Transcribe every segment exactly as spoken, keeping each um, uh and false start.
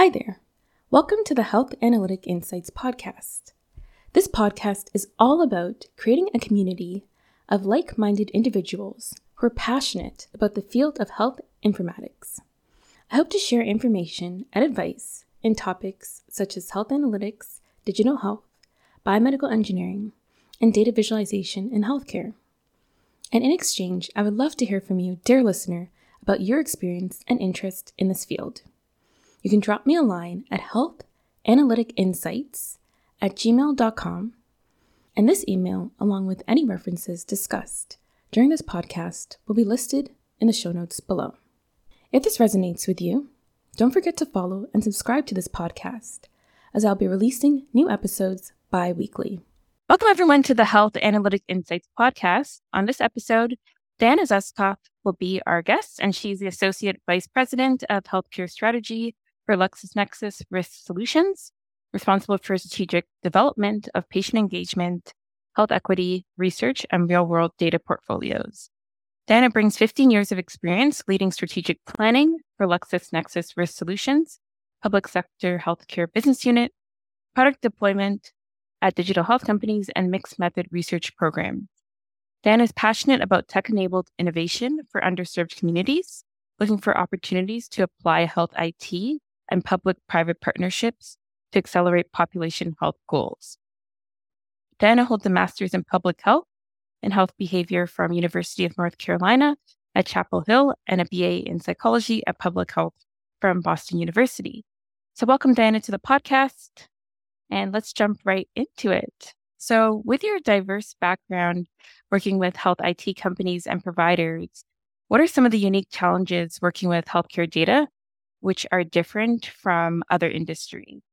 Hi there. Welcome to the Health Analytic Insights podcast. This podcast is all about creating a community of like-minded individuals who are passionate about the field of health informatics. I hope to share information and advice in topics such as health analytics, digital health, biomedical engineering, and data visualization in healthcare. And in exchange, I would love to hear from you, dear listener, about your experience and interest in this field. You can drop me a line at healthanalyticinsights at gmail dot com, and this email, along with any references discussed during this podcast, will be listed in the show notes below. If this resonates with you, don't forget to follow and subscribe to this podcast, as I'll be releasing new episodes bi-weekly. Welcome everyone to the Health Analytic Insights podcast. On this episode, Diana Zuskoff will be our guest, and she's the Associate Vice President of Healthcare Strategy for LexisNexis Risk Solutions, responsible for strategic development of patient engagement, health equity, research, and real-world data portfolios. Diana brings fifteen years of experience leading strategic planning for LexisNexis Risk Solutions, public sector healthcare business unit, product deployment at digital health companies, and mixed method research programs. Diana is passionate about tech-enabled innovation for underserved communities, looking for opportunities to apply health I T and public-private partnerships to accelerate population health goals. Diana holds a master's in public health and health behavior from University of North Carolina at Chapel Hill and a B A in psychology at public health from Boston University. So welcome, Diana, to the podcast, and let's jump right into it. So with your diverse background working with health I T companies and providers, what are some of the unique challenges working with healthcare data, which are different from other industries?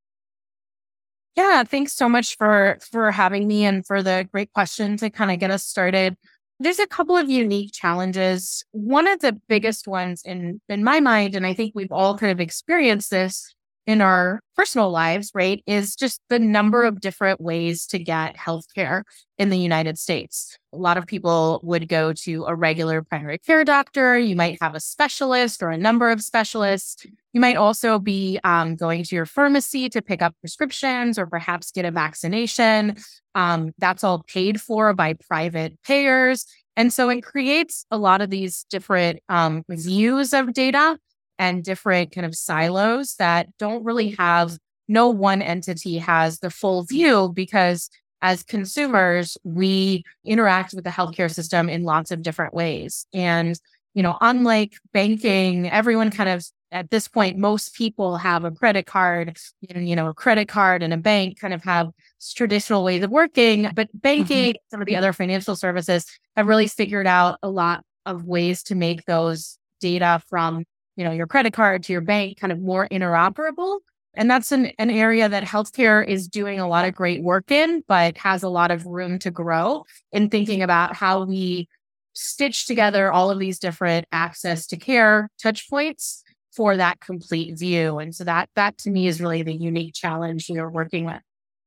Yeah, thanks so much for, for having me and for the great question to kind of get us started. There's a couple of unique challenges. One of the biggest ones in, in my mind, and I think we've all kind of experienced this in our personal lives, right, is just the number of different ways to get healthcare in the United States. A lot of people would go to a regular primary care doctor. You might have a specialist or a number of specialists. You might also be um, going to your pharmacy to pick up prescriptions or perhaps get a vaccination. Um, that's all paid for by private payers. And so it creates a lot of these different um, views of data and different kind of silos that don't really have, no one entity has the full view, because as consumers, we interact with the healthcare system in lots of different ways. And, you know, unlike banking, everyone kind of, at this point, most people have a credit card, you know, a credit card and a bank kind of have traditional ways of working, but banking, mm-hmm. some of the other financial services have really figured out a lot of ways to make those data from, you know, your credit card to your bank kind of more interoperable. And that's an, an area that healthcare is doing a lot of great work in, but has a lot of room to grow in thinking about how we stitch together all of these different access to care touch points for that complete view. And so that, that to me is really the unique challenge you're working with.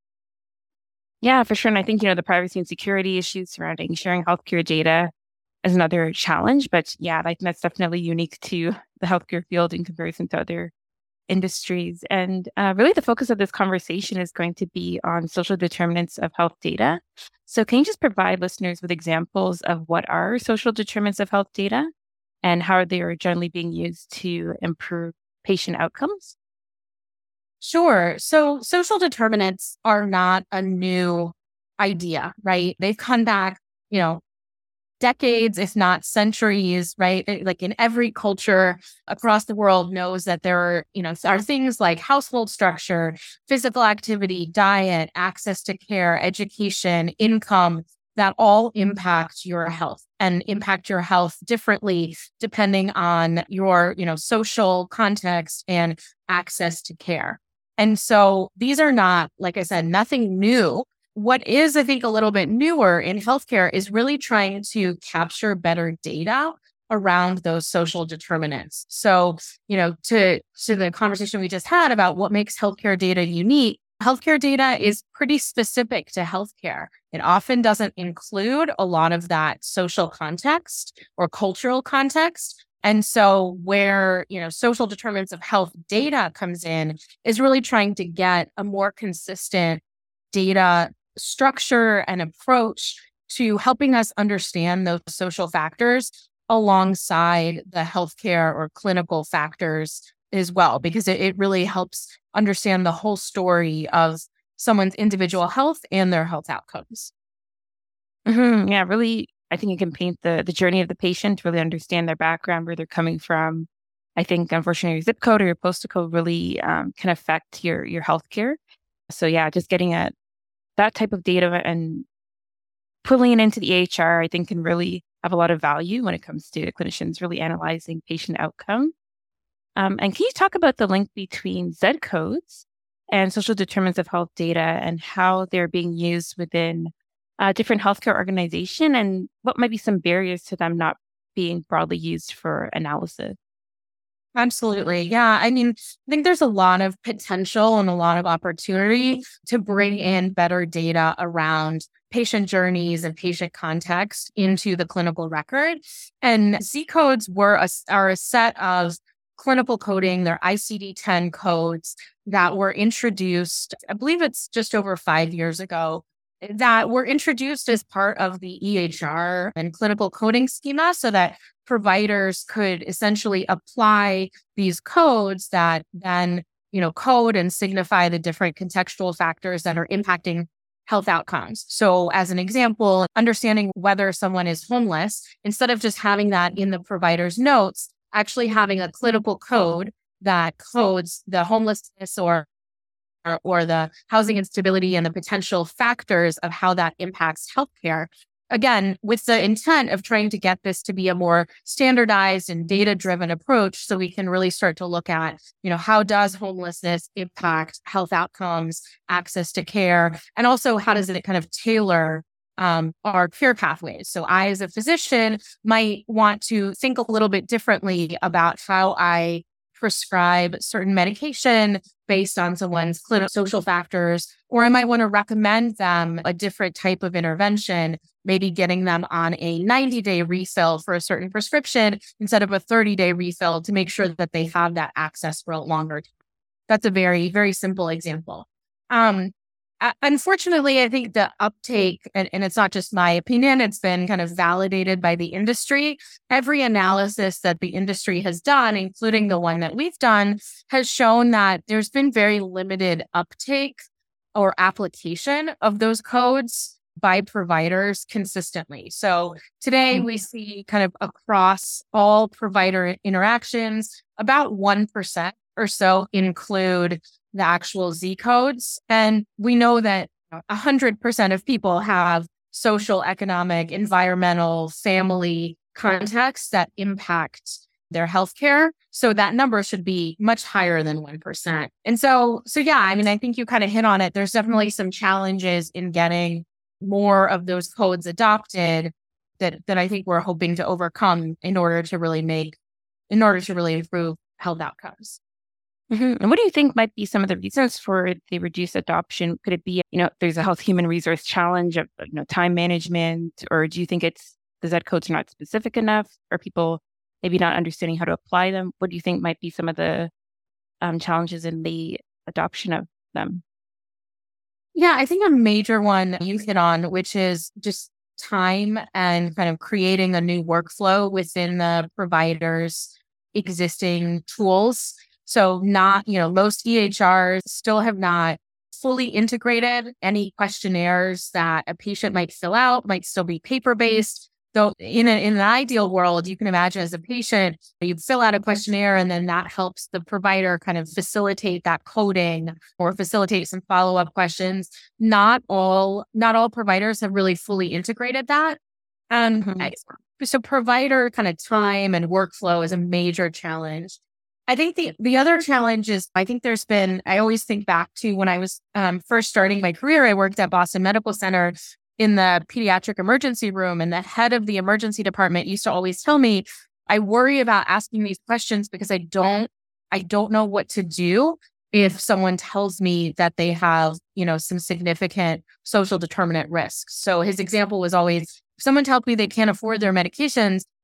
Yeah, for sure. And I think, you know, the privacy and security issues surrounding sharing healthcare data is another challenge. But yeah, I think that's definitely unique to the healthcare field in comparison to other industries. And uh, really the focus of this conversation is going to be on social determinants of health data. So can you just provide listeners with examples of what are social determinants of health data and how they are generally being used to improve patient outcomes? Sure. So social determinants are not a new idea, right? They've come back, you know, decades, if not centuries, right? Like in every culture across the world knows that there are, you know, are things like household structure, physical activity, diet, access to care, education, income, that all impact your health and impact your health differently depending on your, you know, social context and access to care. And so these are not, like I said, nothing new. What is, I think, a little bit newer in healthcare is really trying to capture better data around those social determinants. So, you know, to, to the conversation we just had about what makes healthcare data unique, healthcare data is pretty specific to healthcare. It often doesn't include a lot of that social context or cultural context And so where, you know, social determinants of health data comes in is really trying to get a more consistent data structure and approach to helping us understand those social factors alongside the healthcare or clinical factors as well, because it, it really helps understand the whole story of someone's individual health and their health outcomes. Mm-hmm. Yeah, really, I think it can paint the, the journey of the patient, really understand their background, where they're coming from. I think, unfortunately, your zip code or your postal code really um, can affect your, your healthcare. So yeah, just getting at that type of data and pulling it into the E H R, I think can really have a lot of value when it comes to clinicians really analyzing patient outcome. Um, and can you talk about the link between Z codes and social determinants of health data and how they're being used within a different healthcare organization, and what might be some barriers to them not being broadly used for analysis? Absolutely. Yeah. I mean, I think there's a lot of potential and a lot of opportunity to bring in better data around patient journeys and patient context into the clinical record. And Z codes were a, are a set of clinical coding, they're I C D ten codes that were introduced, I believe it's just over five years ago, that were introduced as part of the E H R and clinical coding schema so that providers could essentially apply these codes that then, you know, code and signify the different contextual factors that are impacting health outcomes. So as an example, understanding whether someone is homeless, instead of just having that in the provider's notes, actually having a clinical code that codes the homelessness or Or, or the housing instability and the potential factors of how that impacts healthcare. Again, with the intent of trying to get this to be a more standardized and data-driven approach so we can really start to look at, you know, how does homelessness impact health outcomes, access to care, and also how does it kind of tailor um, our care pathways. So I, as a physician, might want to think a little bit differently about how I prescribe certain medication based on someone's clinical social factors, or I might want to recommend them a different type of intervention, maybe getting them on a ninety day refill for a certain prescription instead of a thirty day refill to make sure that they have that access for a longer time. That's a very, very simple example. Um, uh, unfortunately, I think the uptake, and, and it's not just my opinion, it's been kind of validated by the industry. Every analysis that the industry has done, including the one that we've done, has shown that there's been very limited uptake or application of those codes by providers consistently. So today we see kind of across all provider interactions, about one percent or so include the actual Z codes. And we know that one hundred percent of people have social, economic, environmental, family contexts that impact their healthcare. So that number should be much higher than one percent. And so, so yeah, I mean, I think you kind of hit on it. There's definitely some challenges in getting more of those codes adopted that, that I think we're hoping to overcome in order to really make, in order to really improve health outcomes. Mm-hmm. And what do you think might be some of the reasons for the reduced adoption? Could it be, you know, there's a health human resource challenge of, you know, time management, or do you think it's the Z codes are not specific enough, or people maybe not understanding how to apply them? What do you think might be some of the um, challenges in the adoption of them? Yeah, I think a major one you hit on, which is just time and kind of creating a new workflow within the provider's existing tools. So not, you know, most E H Rs still have not fully integrated any questionnaires that a patient might fill out, might still be paper-based. Though in, a, in an ideal world, you can imagine as a patient, you fill out a questionnaire and then that helps the provider kind of facilitate that coding or facilitate some follow-up questions. Not all, not all providers have really fully integrated that. Um, mm-hmm. So provider kind of time and workflow is a major challenge. I think the, the other challenge is, I think there's been, I always think back to when I was um, first starting my career, I worked at Boston Medical Center in the pediatric emergency room, and the head of the emergency department used to always tell me, I worry about asking these questions because I don't, I don't know what to do if someone tells me that they have, you know, some significant social determinant risks. So his example was always, if someone tells me they can't afford their medications,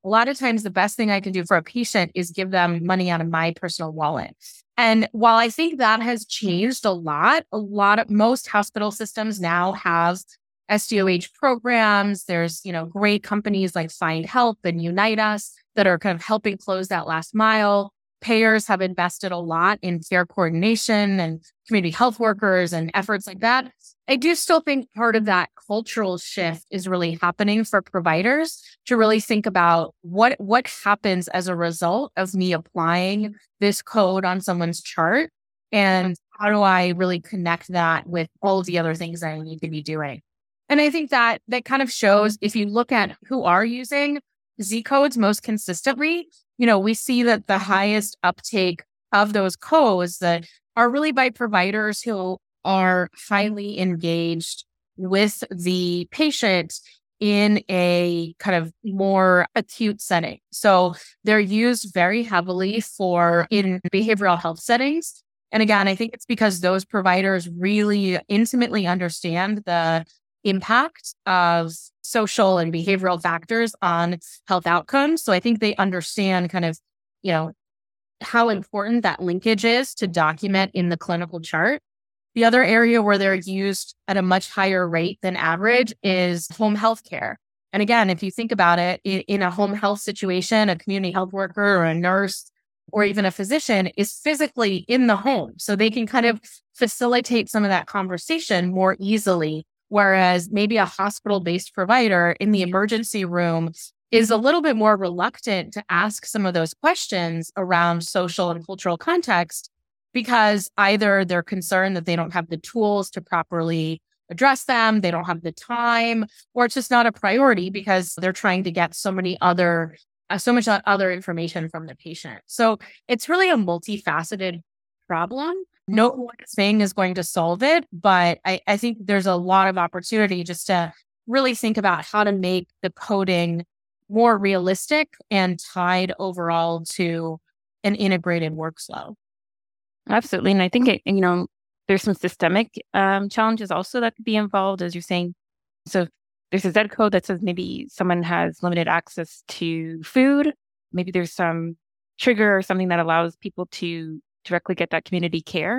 A lot of times the best thing I can do for a patient is give them money out of my personal wallet. And while I think that has changed a lot, a lot of most hospital systems now have S D O H programs. There's, you know, great companies like Find Help and Unite Us that are kind of helping close that last mile. Payers have invested a lot in care coordination and community health workers and efforts like that. I do still think part of that cultural shift is really happening for providers to really think about what, what happens as a result of me applying this code on someone's chart, and how do I really connect that with all of the other things that I need to be doing. And I think that that kind of shows, if you look at who are using Z codes most consistently, you know, we see that the highest uptake of those codes that are really by providers who are highly engaged with the patient in a kind of more acute setting. So they're used very heavily for in behavioral health settings. And again, I think it's because those providers really intimately understand the impact of social and behavioral factors on health outcomes. So I think they understand kind of, you know, how important that linkage is to document in the clinical chart. The other area where they're used at a much higher rate than average is home health care. And again, if you think about it, in, in a home health situation, a community health worker or a nurse or even a physician is physically in the home. So they can kind of facilitate some of that conversation more easily. Whereas maybe a hospital-based provider in the emergency room is a little bit more reluctant to ask some of those questions around social and cultural context, because either they're concerned that they don't have the tools to properly address them, they don't have the time, or it's just not a priority because they're trying to get so many other, uh, so much other information from the patient. So it's really a multifaceted problem. No one thing is going to solve it, but I, I think there's a lot of opportunity just to really think about how to make the coding more realistic and tied overall to an integrated workflow. Absolutely. And I think, it, you know, there's some systemic um, challenges also that could be involved, as you're saying. So there's a Z code that says maybe someone has limited access to food. Maybe there's some trigger or something that allows people to directly get that community care.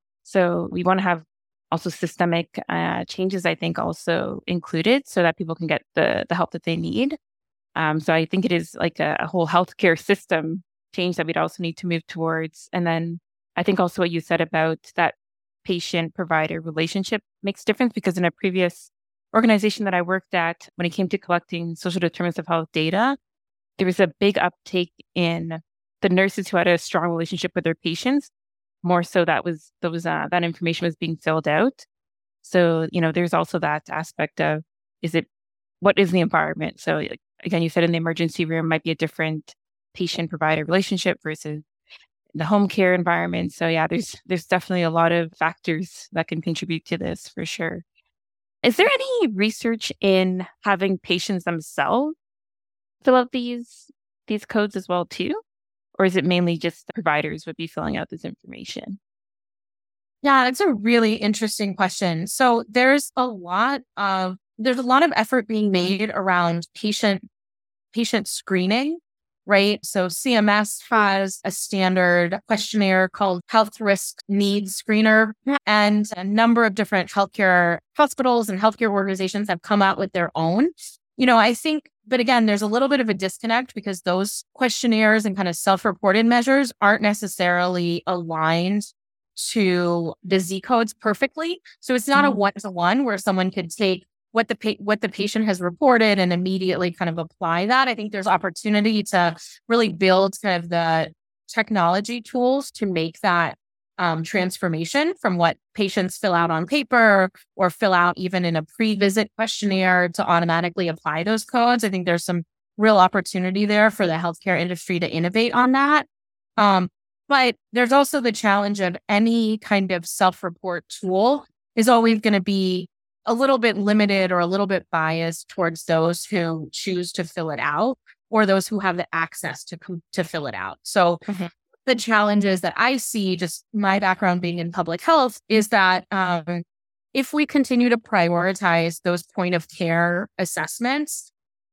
So we want to have also systemic uh, changes, I think, also included so that people can get the, the help that they need. Um, so I think it is like a, a whole healthcare system change that we'd also need to move towards. And then I think also what you said about that patient-provider relationship makes difference, because in a previous organization that I worked at, when it came to collecting social determinants of health data, there was a big uptake in the nurses who had a strong relationship with their patients. More so that was, that was, uh, that information was being filled out. So, you know, there's also that aspect of, is it, what is the environment? So like, again, you said in the emergency room might be a different patient-provider relationship versus the home care environment. So yeah, there's there's definitely a lot of factors that can contribute to this for sure. Is there any research in having patients themselves fill out these these codes as well too? Or is it mainly just the providers would be filling out this information? Yeah, that's a really interesting question. So there's a lot of there's a lot of effort being made around patient patient screening. Right. So C M S has a standard questionnaire called Health Risk Needs Screener, and a number of different healthcare hospitals and healthcare organizations have come out with their own. You know, I think, but again, there's a little bit of a disconnect because those questionnaires and kind of self-reported measures aren't necessarily aligned to the Z codes perfectly. So it's not mm-hmm. a one-to-one where someone could take what the pa- what the patient has reported and immediately kind of apply that. I think there's opportunity to really build kind of the technology tools to make that um, transformation from what patients fill out on paper or fill out even in a pre-visit questionnaire to automatically apply those codes. I think there's some real opportunity there for the healthcare industry to innovate on that. Um, but there's also the challenge of any kind of self-report tool is always going to be a little bit limited or a little bit biased towards those who choose to fill it out or those who have the access to to fill it out. So mm-hmm. the challenges that I see, just my background being in public health, is that um, if we continue to prioritize those point of care assessments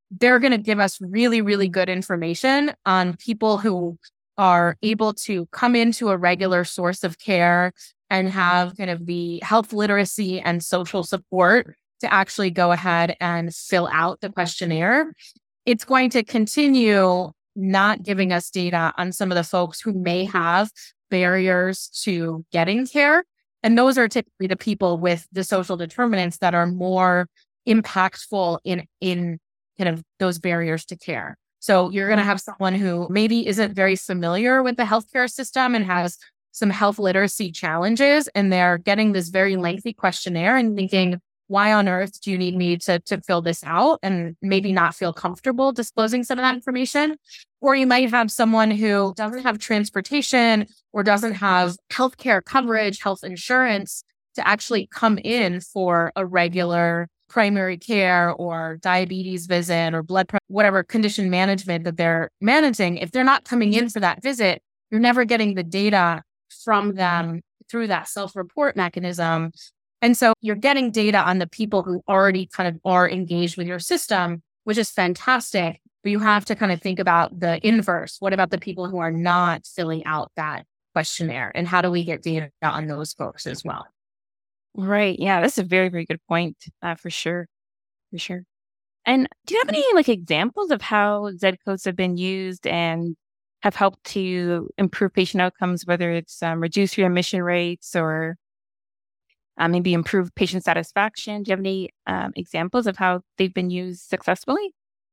they're going to give us really, really good information on people who are able to come into a regular source of care and have kind of the health literacy and social support to actually go ahead and fill out the questionnaire. It's going to continue not giving us data on some of the folks who may have barriers to getting care. And those are typically the people with the social determinants that are more impactful in, in kind of those barriers to care. So you're going to have someone who maybe isn't very familiar with the healthcare system and has some health literacy challenges, and they're getting this very lengthy questionnaire and thinking, why on earth do you need me to, to fill this out, and maybe not feel comfortable disclosing some of that information? Or you might have someone who doesn't have transportation or doesn't have healthcare coverage, health insurance to actually come in for a regular primary care or diabetes visit or blood pressure, whatever condition management that they're managing. If they're not coming in for that visit, you're never getting the data from them through that self-report mechanism. And so you're getting data on the people who already kind of are engaged with your system, which is fantastic. But you have to kind of think about the inverse. What about the people who are not filling out that questionnaire? And how do we get data on those folks as well? Right. Yeah, that's a very, very good point, uh, for sure. For sure. And do you have any like examples of how Z codes have been used and have helped to improve patient outcomes, whether it's um, reduce readmission rates or uh, maybe improve patient satisfaction? Do you have any um, examples of how they've been used successfully?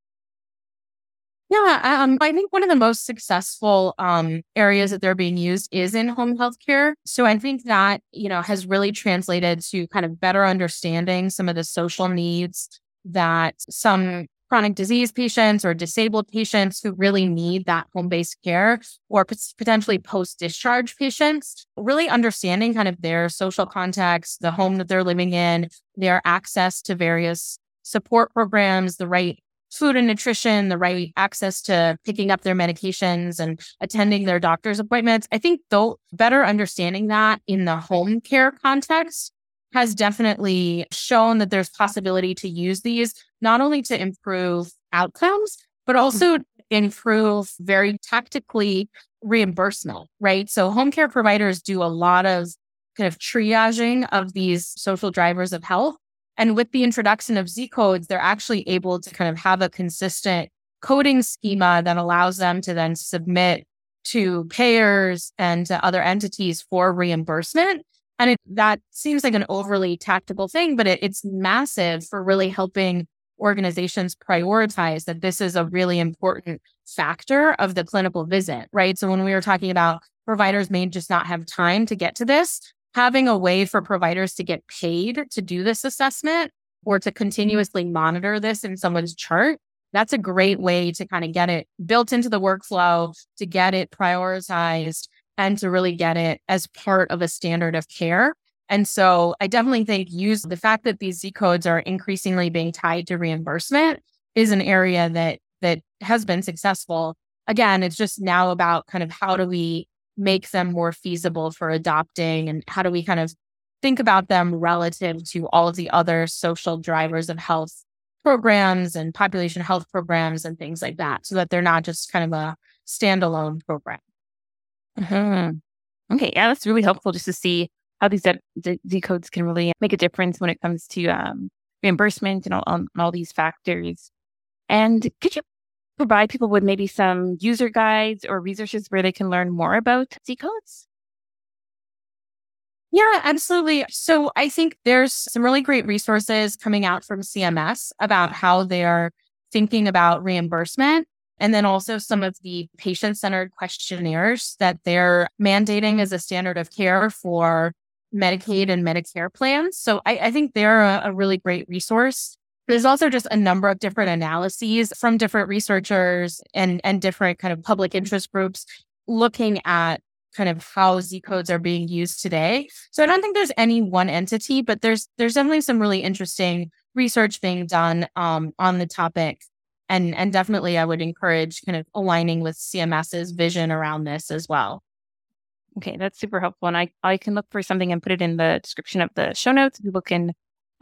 Yeah, um, I think one of the most successful um, areas that they're being used is in home healthcare. So I think that, you know, has really translated to kind of better understanding some of the social needs that some chronic disease patients or disabled patients who really need that home-based care, or p- potentially post-discharge patients, really understanding kind of their social context, the home that they're living in, their access to various support programs, the right food and nutrition, the right access to picking up their medications and attending their doctor's appointments. I think though better understanding that in the home care context has definitely shown that there's possibility to use these not only to improve outcomes, but also improve very tactically reimbursement, right? So home care providers do a lot of kind of triaging of these social drivers of health. And with the introduction of Z codes, they're actually able to kind of have a consistent coding schema that allows them to then submit to payers and to other entities for reimbursement. And it, that seems like an overly tactical thing, but it, it's massive for really helping organizations prioritize that this is a really important factor of the clinical visit, right? So when we were talking about providers may just not have time to get to this, having a way for providers to get paid to do this assessment or to continuously monitor this in someone's chart, that's a great way to kind of get it built into the workflow, to get it prioritized, and to really get it as part of a standard of care. And so I definitely think use the fact that these Z codes are increasingly being tied to reimbursement is an area that that has been successful. Again, it's just now about kind of how do we make them more feasible for adopting, and how do we kind of think about them relative to all of the other social drivers of health programs and population health programs and things like that, so that they're not just kind of a standalone program. Mm-hmm. Okay, yeah, that's really helpful just to see how these Z, Z codes can really make a difference when it comes to um, reimbursement and all, um, all these factors. And could you provide people with maybe some user guides or resources where they can learn more about Z codes? Yeah, absolutely. So I think there's some really great resources coming out from C M S about how they're thinking about reimbursement. And then also some of the patient-centered questionnaires that they're mandating as a standard of care for Medicaid and Medicare plans. So I, I think they're a, a really great resource. There's also just a number of different analyses from different researchers and, and different kind of public interest groups looking at kind of how Z codes are being used today. So I don't think there's any one entity, but there's there's definitely some really interesting research being done um, on the topic. And, and definitely I would encourage kind of aligning with CMS's vision around this as well. Okay, that's super helpful. And I, I can look for something and put it in the description of the show notes. People can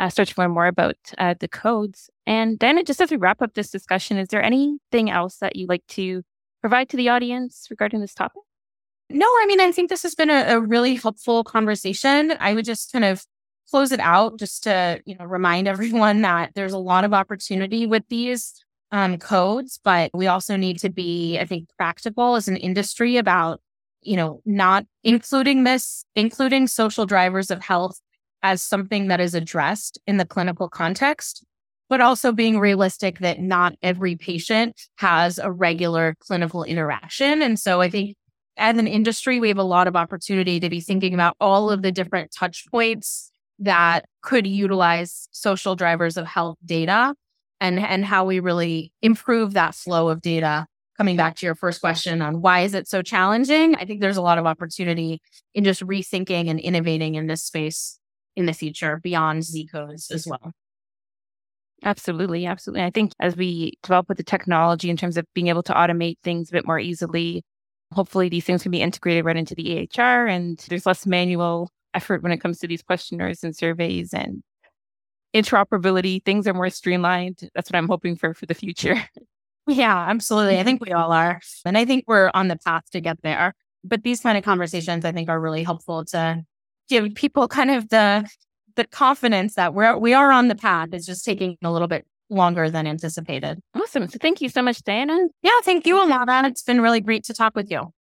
uh, start to learn more about uh, the codes. And Diana, just as we wrap up this discussion, is there anything else that you'd like to provide to the audience regarding this topic? No, I mean, I think this has been a, a really helpful conversation. I would just kind of close it out just to, you know, remind everyone that there's a lot of opportunity with these um, codes, but we also need to be, I think, practical as an industry about, you know, not including this, including social drivers of health as something that is addressed in the clinical context, but also being realistic that not every patient has a regular clinical interaction. And so I think as an industry, we have a lot of opportunity to be thinking about all of the different touch points that could utilize social drivers of health data and, and how we really improve that flow of data. Coming back to your first question on why is it so challenging? I think there's a lot of opportunity in just rethinking and innovating in this space in the future beyond Z codes as well. Absolutely. Absolutely. I think as we develop with the technology in terms of being able to automate things a bit more easily, hopefully these things can be integrated right into the E H R and there's less manual effort when it comes to these questionnaires and surveys and interoperability. Things are more streamlined. That's what I'm hoping for for the future. Yeah, absolutely. I think we all are. And I think we're on the path to get there. But these kind of conversations, I think, are really helpful to give people kind of the the confidence that we're we are on the path. It's just taking a little bit longer than anticipated. Awesome. So thank you so much, Diana. Yeah, thank you, Alana. It's been really great to talk with you.